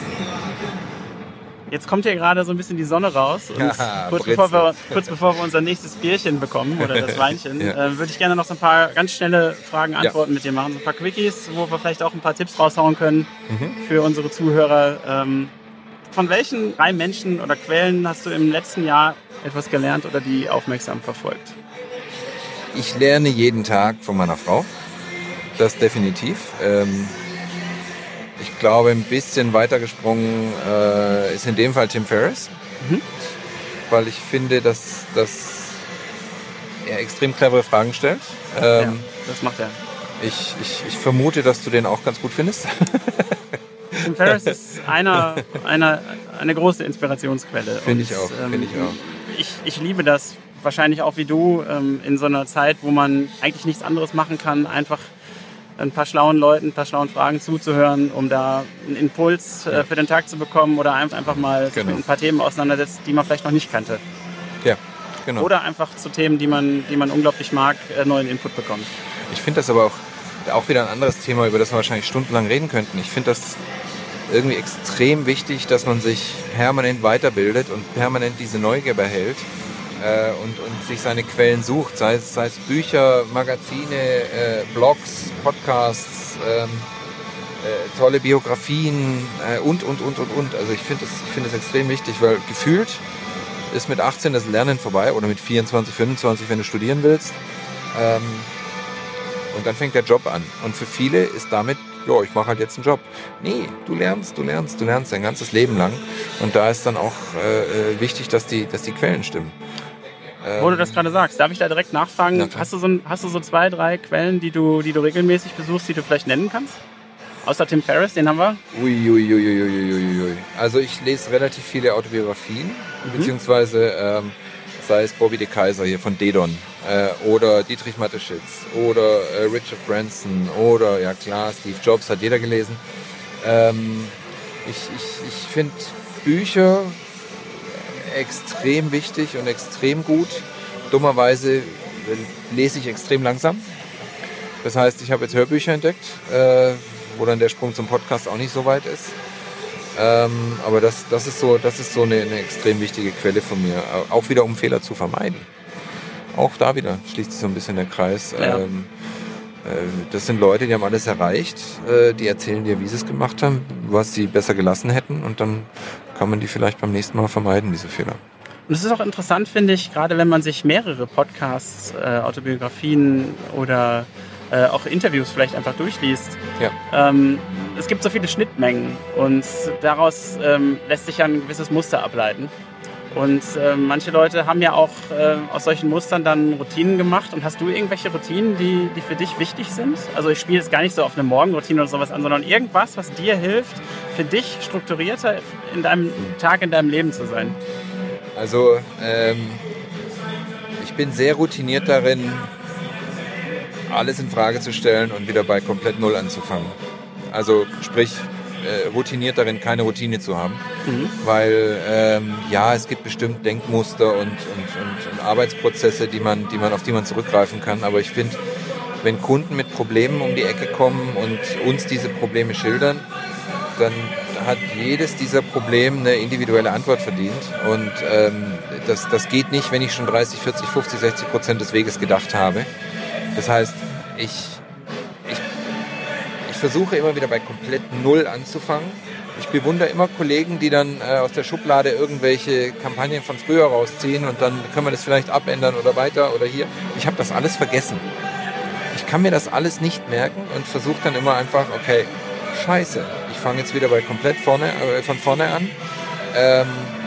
Jetzt kommt hier gerade so ein bisschen die Sonne raus und Ja, kurz, Britzel. bevor wir, kurz bevor wir unser nächstes Bierchen bekommen oder das Weinchen, Ja. äh, würde ich gerne noch so ein paar ganz schnelle Fragen, Antworten Ja. mit dir machen. So ein paar Quickies, wo wir vielleicht auch ein paar Tipps raushauen können Mhm. für unsere Zuhörer. Ähm, von welchen drei Menschen oder Quellen hast du im letzten Jahr etwas gelernt oder die aufmerksam verfolgt? Ich lerne jeden Tag von meiner Frau. Das definitiv. Ähm, ich glaube, ein bisschen weitergesprungen äh, ist in dem Fall Tim Ferriss. Mhm. Weil ich finde, dass, dass er extrem clevere Fragen stellt. Ähm, Ja, das macht er. ich, ich, ich vermute, dass du den auch ganz gut findest. Tim Ferriss ist einer, einer, eine große Inspirationsquelle. Finde ich Und, auch, ähm, finde ich auch. Ich, ich liebe das, wahrscheinlich auch wie du, ähm, in so einer Zeit, wo man eigentlich nichts anderes machen kann, einfach ein paar schlauen Leuten, ein paar schlauen Fragen zuzuhören, um da einen Impuls äh, für den Tag zu bekommen oder einfach einfach mal sich Genau. mit ein paar Themen auseinandersetzt, die man vielleicht noch nicht kannte. Ja, genau. Oder einfach zu Themen, die man, die man unglaublich mag, äh, neuen Input bekommt. Ich finde das aber auch, auch wieder ein anderes Thema, über das wir wahrscheinlich stundenlang reden könnten. Ich finde das irgendwie extrem wichtig, dass man sich permanent weiterbildet und permanent diese Neugier behält äh, und, und sich seine Quellen sucht, sei es, sei es Bücher, Magazine, äh, Blogs, Podcasts, ähm, äh, tolle Biografien äh, und, und, und, und, und. Also ich finde das, ich finde das extrem wichtig, weil gefühlt ist mit achtzehn das Lernen vorbei oder mit vierundzwanzig, fünfundzwanzig, wenn du studieren willst. Ähm, und dann fängt der Job an. Und für viele ist damit, ja, ich mache halt jetzt einen Job. Nee, du lernst, du lernst, du lernst dein ganzes Leben lang. Und da ist dann auch äh, wichtig, dass die, dass die Quellen stimmen. Ähm, Wo du das gerade sagst, darf ich da direkt nachfragen, Na klar. hast du, so ein, hast du so zwei, drei Quellen, die du, die du regelmäßig besuchst, die du vielleicht nennen kannst? Außer Tim Ferriss, den haben wir. Uiuiuiuiuiui. Also ich lese relativ viele Autobiografien, mhm. beziehungsweise ähm, sei es Bobby de Kaiser hier von Dedon äh, oder Dietrich Mateschitz oder äh, Richard Branson oder, ja klar, Steve Jobs, hat jeder gelesen. Ähm, ich ich, ich finde Bücher extrem wichtig und extrem gut. Dummerweise lese ich extrem langsam. Das heißt, ich habe jetzt Hörbücher entdeckt, äh, wo dann der Sprung zum Podcast auch nicht so weit ist. Ähm, aber das, das ist so, das ist so eine, eine extrem wichtige Quelle von mir. Auch wieder, um Fehler zu vermeiden. Auch da wieder schließt sich so ein bisschen der Kreis. Ja. Ähm, äh, das sind Leute, die haben alles erreicht. Äh, die erzählen dir, wie sie es gemacht haben, was sie besser gelassen hätten. Und dann kann man die vielleicht beim nächsten Mal vermeiden, diese Fehler. Und es ist auch interessant, finde ich, gerade wenn man sich mehrere Podcasts, äh, Autobiografien oder äh, auch Interviews vielleicht einfach durchliest. Ja. Ähm, es gibt so viele Schnittmengen und daraus ähm, lässt sich ja ein gewisses Muster ableiten. Und äh, manche Leute haben ja auch äh, aus solchen Mustern dann Routinen gemacht. Und hast du irgendwelche Routinen, die, die für dich wichtig sind? Also ich spiele jetzt gar nicht so auf eine Morgenroutine oder sowas an, sondern irgendwas, was dir hilft, für dich strukturierter in deinem Tag, in deinem Leben zu sein. Also ähm, ich bin sehr routiniert darin, alles in Frage zu stellen und wieder bei komplett Null anzufangen. Also sprich, äh, routiniert darin, keine Routine zu haben. Mhm. Weil ähm, ja, es gibt bestimmt Denkmuster und, und, und, und Arbeitsprozesse, die man, die man, auf die man zurückgreifen kann. Aber ich finde, wenn Kunden mit Problemen um die Ecke kommen und uns diese Probleme schildern, dann hat jedes dieser Probleme eine individuelle Antwort verdient. Und ähm, das, das geht nicht, wenn ich schon dreißig, vierzig, fünfzig, sechzig Prozent des Weges gedacht habe. Das heißt, ich, ich, ich versuche immer wieder bei komplett Null anzufangen. Ich bewundere immer Kollegen, die dann äh, aus der Schublade irgendwelche Kampagnen von früher rausziehen und dann können wir das vielleicht abändern oder weiter oder hier. Ich habe das alles vergessen. Ich kann mir das alles nicht merken und versuche dann immer einfach, okay, scheiße, ich fange jetzt wieder bei komplett vorne, äh, von vorne an. Ähm,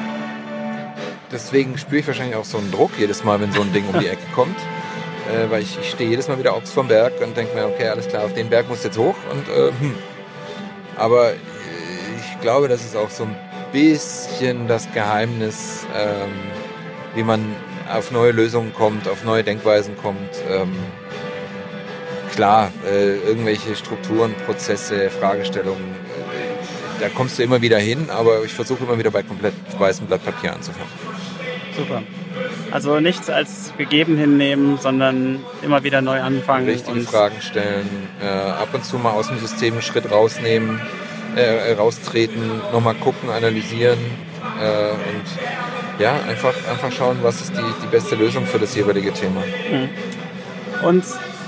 deswegen spüre ich wahrscheinlich auch so einen Druck jedes Mal, wenn so ein Ding um die Ecke kommt. Äh, weil ich, ich stehe jedes Mal wieder Ochs vom Berg und denke mir, okay, alles klar, auf den Berg muss jetzt hoch. Und, äh, hm. Aber äh, ich glaube, das ist auch so ein bisschen das Geheimnis, ähm, wie man auf neue Lösungen kommt, auf neue Denkweisen kommt. Ähm, klar, äh, irgendwelche Strukturen, Prozesse, Fragestellungen, äh, da kommst du immer wieder hin, aber ich versuche immer wieder bei komplett weißem Blatt Papier anzufangen. Super. Also nichts als gegeben hinnehmen, sondern immer wieder neu anfangen. Richtige und Fragen stellen, äh, ab und zu mal aus dem System einen Schritt rausnehmen, äh, raustreten, nochmal gucken, analysieren äh, und ja, einfach, einfach schauen, was ist die, die beste Lösung für das jeweilige Thema. Mhm. Und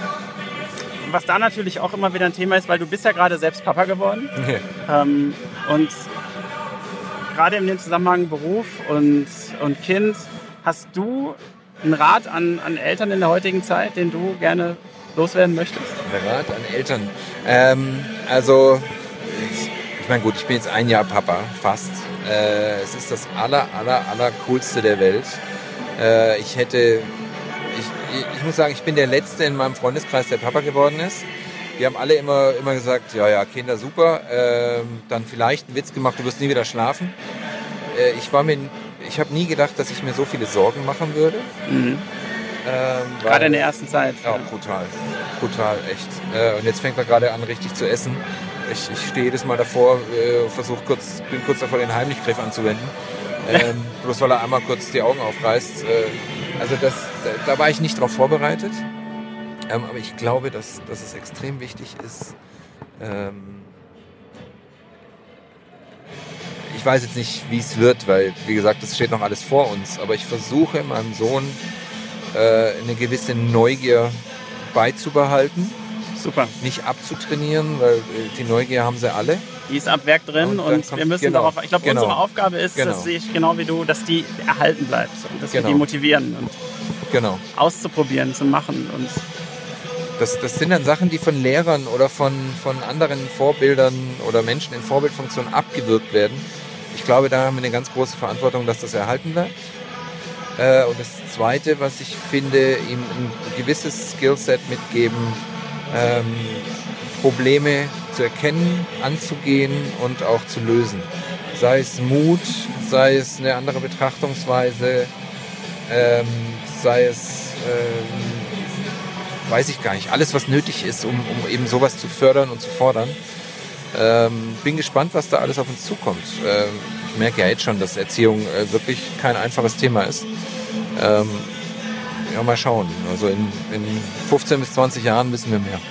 was da natürlich auch immer wieder ein Thema ist, weil du bist ja gerade selbst Papa geworden. Ja. Ähm, und gerade in dem Zusammenhang Beruf und, und Kind, hast du einen Rat an, an Eltern in der heutigen Zeit, den du gerne loswerden möchtest? Ein Rat an Eltern? Ähm, also, ich meine gut, ich bin jetzt ein Jahr Papa, fast. Äh, es ist das aller, aller, aller coolste der Welt. Äh, ich hätte, ich, ich muss sagen, ich bin der Letzte in meinem Freundeskreis, der Papa geworden ist. Die haben alle immer, immer gesagt, ja, ja, Kinder super. Äh, dann vielleicht einen Witz gemacht, du wirst nie wieder schlafen. Äh, ich war mir Ich habe nie gedacht, dass ich mir so viele Sorgen machen würde. Mhm. Ähm, gerade weil, in der ersten Zeit. Ja, brutal. Brutal, echt. Äh, und jetzt fängt er gerade an, richtig zu essen. Ich, ich stehe jedes Mal davor, äh, versuche kurz, bin kurz davor, den Heimlichgriff anzuwenden. Ähm, bloß weil er einmal kurz die Augen aufreißt. Äh, also das, da, da war ich nicht drauf vorbereitet. Ähm, aber ich glaube, dass, dass es extrem wichtig ist, ähm, ich weiß jetzt nicht, wie es wird, weil, wie gesagt, das steht noch alles vor uns. Aber ich versuche meinem Sohn äh, eine gewisse Neugier beizubehalten. Super. Nicht abzutrainieren, weil die Neugier haben sie alle. Die ist ab Werk drin und, und kommt, wir müssen genau, darauf, ich glaube, genau, unsere Aufgabe ist, genau. Das sehe ich genau wie du, dass die erhalten bleibt und dass genau. wir die motivieren und genau. auszuprobieren, zu machen. Und das, das sind dann Sachen, die von Lehrern oder von, von anderen Vorbildern oder Menschen in Vorbildfunktion abgewürgt werden. Ich glaube, da haben wir eine ganz große Verantwortung, dass das erhalten bleibt. Äh, und das Zweite, was ich finde, ihm ein gewisses Skillset mitgeben, ähm, Probleme zu erkennen, anzugehen und auch zu lösen. Sei es Mut, sei es eine andere Betrachtungsweise, ähm, sei es, ähm, weiß ich gar nicht, alles, was nötig ist, um, um eben sowas zu fördern und zu fordern. Ähm, bin gespannt, was da alles auf uns zukommt. Ähm, ich merke ja jetzt schon, dass Erziehung äh, wirklich kein einfaches Thema ist. Ähm, ja, mal schauen. Also in, in fünfzehn bis zwanzig Jahren wissen wir mehr.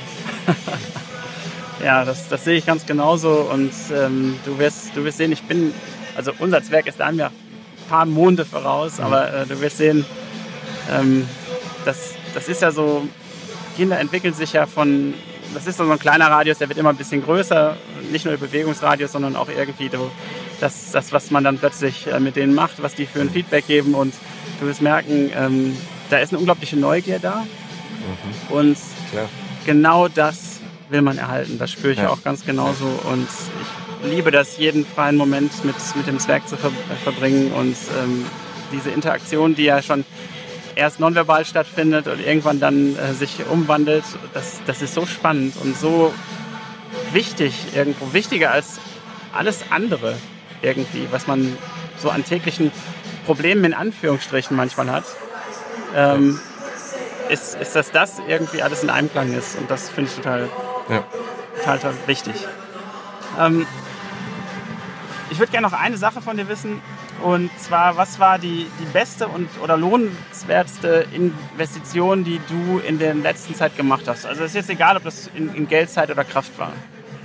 Ja, das, das sehe ich ganz genauso und ähm, du wirst, du wirst sehen, ich bin, also unser Zwerg ist da mir ein paar Monde voraus, mhm. aber äh, du wirst sehen, ähm, das, das ist ja so, Kinder entwickeln sich ja von, das ist so ein kleiner Radius, der wird immer ein bisschen größer, nicht nur der Bewegungsradius, sondern auch irgendwie du, das, das, was man dann plötzlich äh, mit denen macht, was die für ein Feedback geben und du wirst merken, ähm, da ist eine unglaubliche Neugier da mhm. und Klar. genau das will man erhalten. Das spüre ich ja. auch ganz genauso und ich liebe das, jeden freien Moment mit, mit dem Zwerg zu ver- verbringen und ähm, diese Interaktion, die ja schon erst nonverbal stattfindet und irgendwann dann äh, sich umwandelt, das, das ist so spannend und so wichtig irgendwo, wichtiger als alles andere irgendwie, was man so an täglichen Problemen in Anführungsstrichen manchmal hat. Ähm, ist, ist, dass das irgendwie alles in Einklang ist und das finde ich total, ja. total, total wichtig. Ähm, ich würde gerne noch eine Sache von dir wissen und zwar, was war die, die beste und oder lohnenswerteste Investition, die du in der letzten Zeit gemacht hast? Also es ist jetzt egal, ob das in, in Geld, Zeit oder Kraft war.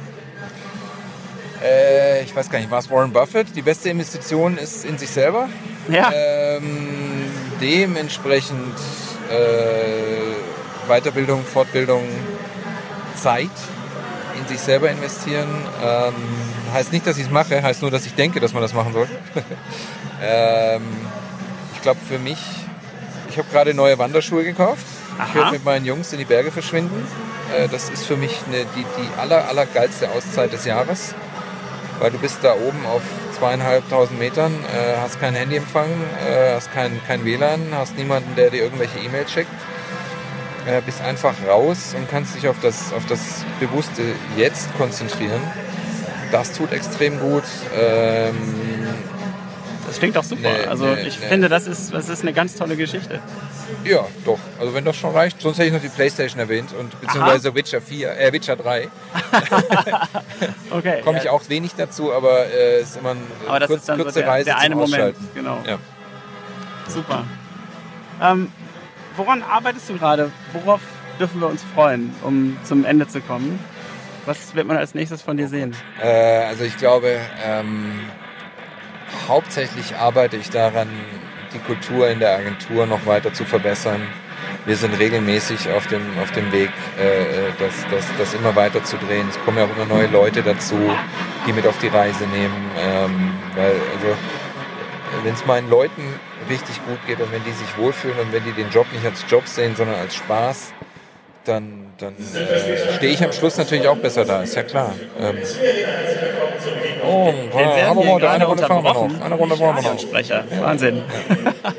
Äh, ich weiß gar nicht, war es Warren Buffett? Die beste Investition ist in sich selber. Ja. Ähm, dementsprechend äh, Weiterbildung, Fortbildung, Zeit in sich selber investieren. Ähm, heißt nicht, dass ich es mache, heißt nur, dass ich denke, dass man das machen soll. ähm, ich glaube für mich, ich habe gerade neue Wanderschuhe gekauft. Aha. Ich werde mit meinen Jungs in die Berge verschwinden. Äh, das ist für mich eine, die, die aller, aller geilste Auszeit des Jahres. Weil du bist da oben auf zweieinhalbtausend Metern, äh, hast keinen Handyempfang, äh, hast kein, kein W L A N, hast niemanden, der dir irgendwelche E-Mails schickt. Äh, bist einfach raus und kannst dich auf das, auf das bewusste Jetzt konzentrieren. Das tut extrem gut. Ähm, das klingt auch super. Ne, also ne, ich ne. finde, das ist, das ist eine ganz tolle Geschichte. Ja, doch. Also wenn das schon reicht. Sonst hätte ich noch die PlayStation erwähnt und beziehungsweise Aha. Witcher vier, äh, Witcher drei. Okay. Komme ich ja. auch wenig dazu, aber es äh, ist immer eine kurz, kurze so der, Reise der eine zum Moment. Genau. Ja. Super. Ähm, woran arbeitest du gerade? Worauf dürfen wir uns freuen, um zum Ende zu kommen? Was wird man als nächstes von dir sehen? Äh, also ich glaube, ähm, hauptsächlich arbeite ich daran, die Kultur in der Agentur noch weiter zu verbessern. Wir sind regelmäßig auf dem, auf dem Weg, äh, das, das, das immer weiter zu drehen. Es kommen ja auch immer neue Leute dazu, die mit auf die Reise nehmen. Ähm, weil, also, wenn es meinen Leuten richtig gut geht und wenn die sich wohlfühlen und wenn die den Job nicht als Job sehen, sondern als Spaß, dann, dann äh, stehe ich am Schluss natürlich auch besser da, ist ja klar. Ähm, oh, wir werden aber hier gerade eine Runde fahren wir noch. Eine Runde fahren wir noch. Sprecher. Wahnsinn. Ja.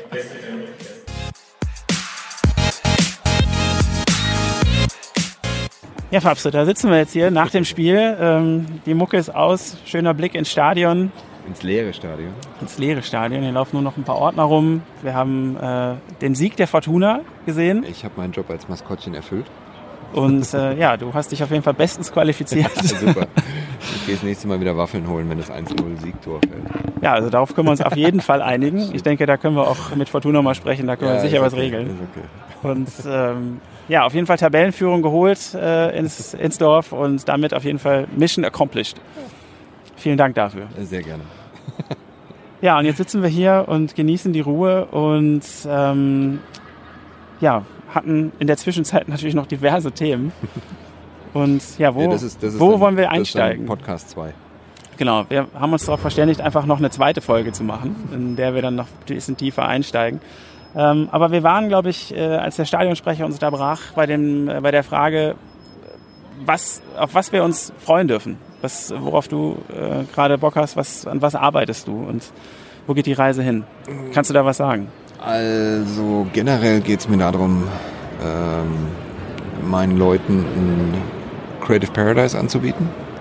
Ja, Fabse, da sitzen wir jetzt hier nach dem Spiel. Ähm, die Mucke ist aus, schöner Blick ins Stadion. Ins leere Stadion. Ins leere Stadion. Hier laufen nur noch ein paar Ordner rum. Wir haben äh, den Sieg der Fortuna gesehen. Ich habe meinen Job als Maskottchen erfüllt. Und äh, ja, du hast dich auf jeden Fall bestens qualifiziert. Ja, super. Ich gehe das nächste Mal wieder Waffeln holen, wenn das eins null Siegtor fällt. Ja, also darauf können wir uns auf jeden Fall einigen. Ich denke, da können wir auch mit Fortuna mal sprechen, da können ja, wir sicher was okay, regeln. Okay. Und ähm, ja, auf jeden Fall Tabellenführung geholt äh, ins, ins Dorf und damit auf jeden Fall Mission accomplished. Vielen Dank dafür. Sehr gerne. Ja, und jetzt sitzen wir hier und genießen die Ruhe und ähm, ja, hatten in der Zwischenzeit natürlich noch diverse Themen. Und ja, wo, ja, das ist, das ist wo dann, wollen wir einsteigen? Das ist Podcast zwei. Genau, wir haben uns darauf verständigt, einfach noch eine zweite Folge zu machen, in der wir dann noch ein bisschen tiefer einsteigen. Ähm, aber wir waren, glaube ich, äh, als der Stadionsprecher uns da brach, bei, dem, äh, bei der Frage, was, auf was wir uns freuen dürfen. Was, worauf du äh, gerade Bock hast, was, an was arbeitest du und wo geht die Reise hin? Kannst du da was sagen? Also generell geht es mir darum, ähm, meinen Leuten ein Creative Paradise anzubieten.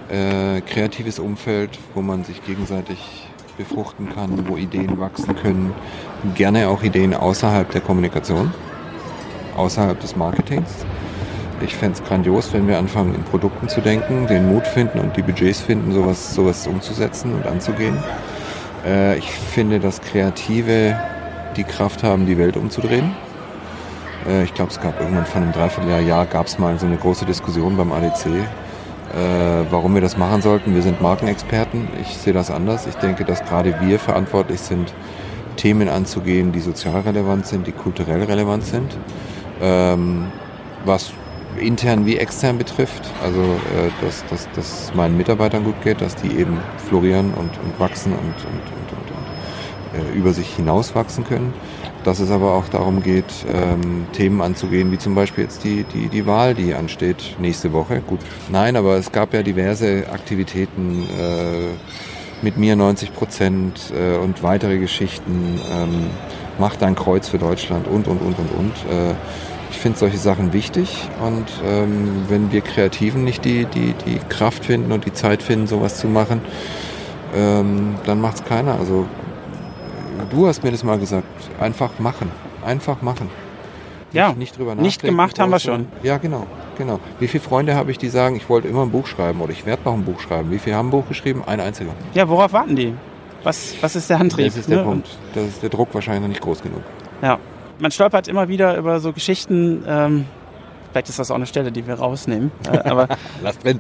äh, kreatives Umfeld, wo man sich gegenseitig befruchten kann, wo Ideen wachsen können. Gerne auch Ideen außerhalb der Kommunikation, außerhalb des Marketings. Ich fände es grandios, wenn wir anfangen, in Produkten zu denken, den Mut finden und die Budgets finden, sowas, sowas umzusetzen und anzugehen. Äh, ich finde, dass Kreative die Kraft haben, die Welt umzudrehen. Äh, ich glaube, es gab irgendwann vor einem Dreivierteljahr Jahr gab es mal so eine große Diskussion beim A D C, äh, warum wir das machen sollten. Wir sind Markenexperten. Ich sehe das anders. Ich denke, dass gerade wir verantwortlich sind, Themen anzugehen, die sozial relevant sind, die kulturell relevant sind. Ähm, was intern wie extern betrifft, also äh, dass, dass, dass es meinen Mitarbeitern gut geht, dass die eben florieren und, und wachsen und, und, und, und, und äh, über sich hinaus wachsen können. Dass es aber auch darum geht, ähm, Themen anzugehen, wie zum Beispiel jetzt die, die, die Wahl, die ansteht nächste Woche. Gut, nein, aber es gab ja diverse Aktivitäten äh, mit mir neunzig Prozent äh, und weitere Geschichten. Ähm, Macht ein Kreuz für Deutschland und, und, und, und, und. Äh, Ich finde solche Sachen wichtig und ähm, wenn wir Kreativen nicht die, die, die Kraft finden und die Zeit finden, sowas zu machen, ähm, dann macht es keiner. Also du hast mir das mal gesagt, einfach machen, einfach machen. Ja, nicht, nicht drüber nachdenken. Nicht gemacht haben wir schon. Ja, genau, genau. Wie viele Freunde habe ich, die sagen, ich wollte immer ein Buch schreiben oder ich werde noch ein Buch schreiben. Wie viele haben ein Buch geschrieben? Ein einziger. Ja, worauf warten die? Was, was ist der Antrieb? Das ist der ne? Punkt. Das ist der Druck wahrscheinlich noch nicht groß genug. Ja. Man stolpert immer wieder über so Geschichten, ähm, vielleicht ist das auch eine Stelle, die wir rausnehmen, äh, aber Lass drin.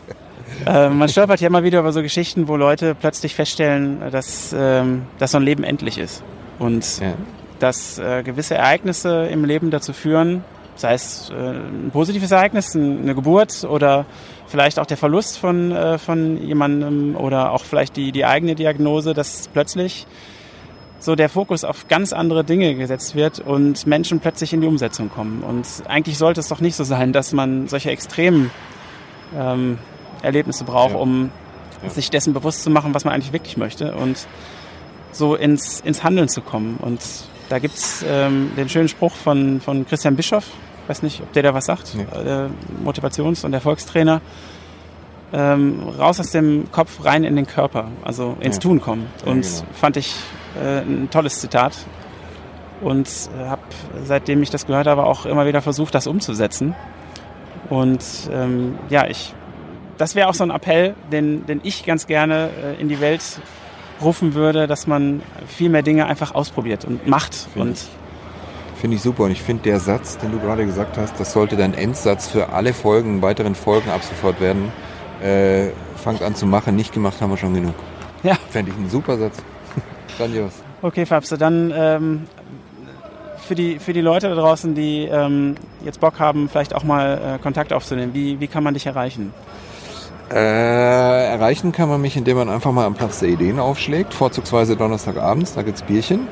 äh, man stolpert ja immer wieder über so Geschichten, wo Leute plötzlich feststellen, dass, ähm, dass so ein Leben endlich ist und Ja. dass äh, gewisse Ereignisse im Leben dazu führen, sei es äh, ein positives Ereignis, eine Geburt oder vielleicht auch der Verlust von, äh, von jemandem oder auch vielleicht die, die eigene Diagnose, dass plötzlich so der Fokus auf ganz andere Dinge gesetzt wird und Menschen plötzlich in die Umsetzung kommen. Und eigentlich sollte es doch nicht so sein, dass man solche extremen ähm, Erlebnisse braucht, Ja. um Ja. sich dessen bewusst zu machen, was man eigentlich wirklich möchte und so ins, ins Handeln zu kommen. Und da gibt's ähm, den schönen Spruch von, von Christian Bischoff, weiß nicht, ob der da was sagt, Nee. der Motivations- und Erfolgstrainer, ähm, raus aus dem Kopf, rein in den Körper, also ins Ja. Tun kommen. Ja, Und genau. fand ich äh, ein tolles Zitat und äh, habe, seitdem ich das gehört habe, auch immer wieder versucht, das umzusetzen. Und ähm, ja, ich, das wäre auch so ein Appell, den, den ich ganz gerne äh, in die Welt rufen würde, dass man viel mehr Dinge einfach ausprobiert und macht. Finde Und Finde ich super und ich finde der Satz, den du gerade gesagt hast, das sollte dein Endsatz für alle Folgen, weiteren Folgen ab sofort werden. Äh, fangt an zu machen, nicht gemacht haben wir schon genug. ja, Fände ich einen super Satz. Grandios. okay, Fabse, dann ähm, für die für die Leute da draußen, die ähm, jetzt Bock haben, vielleicht auch mal äh, Kontakt aufzunehmen, wie, wie kann man dich erreichen? Äh, erreichen kann man mich, indem man einfach mal am Platz der Ideen aufschlägt, vorzugsweise Donnerstagabends, da gibt's Bierchen.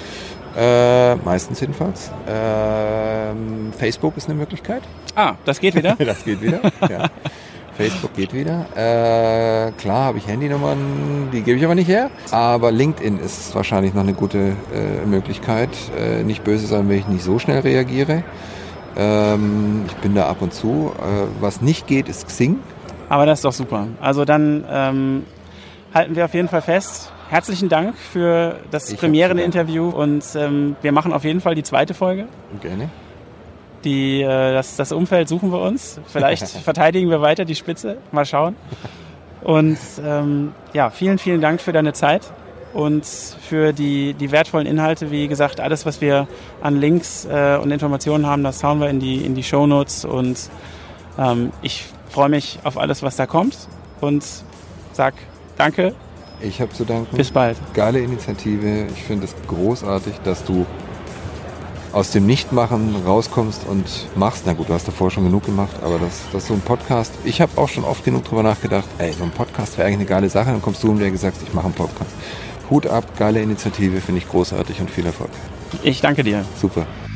Äh, meistens jedenfalls. Ähm, Facebook ist eine Möglichkeit. Ah, das geht wieder? Das geht wieder. Ja. Facebook geht wieder. Äh, klar habe ich Handynummern, die gebe ich aber nicht her. Aber LinkedIn ist wahrscheinlich noch eine gute äh, Möglichkeit. Äh, nicht böse sein, wenn ich nicht so schnell reagiere. Ähm, ich bin da ab und zu. Äh, was nicht geht, ist Xing. Aber das ist doch super. Also dann ähm, halten wir auf jeden Fall fest. Herzlichen Dank für das Ich hab Premieren-Interview und ähm, wir machen auf jeden Fall die zweite Folge. Gerne. Die, äh, das, das Umfeld suchen wir uns. Vielleicht verteidigen wir weiter die Spitze. Mal schauen. Und ähm, ja, vielen, vielen Dank für deine Zeit und für die, die wertvollen Inhalte. Wie gesagt, alles, was wir an Links äh, und Informationen haben, das hauen wir in die, in die Shownotes. Und ähm, ich freue mich auf alles, was da kommt. Und sag danke. Ich habe zu danken. Bis bald. Geile Initiative. Ich finde es großartig, dass du aus dem Nichtmachen rauskommst und machst. Na gut, du hast davor schon genug gemacht, aber das, das ist so ein Podcast. Ich habe auch schon oft genug drüber nachgedacht, ey, so ein Podcast wäre eigentlich eine geile Sache. Dann kommst du und dir gesagt, ich mache einen Podcast. Hut ab, geile Initiative, finde ich großartig und viel Erfolg. Ich danke dir. Super.